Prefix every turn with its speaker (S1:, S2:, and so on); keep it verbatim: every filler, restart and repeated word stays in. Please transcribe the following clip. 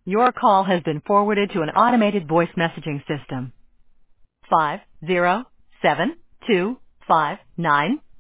S1: Your call has been forwarded to an automated voice messaging system. Five zero seven two five nine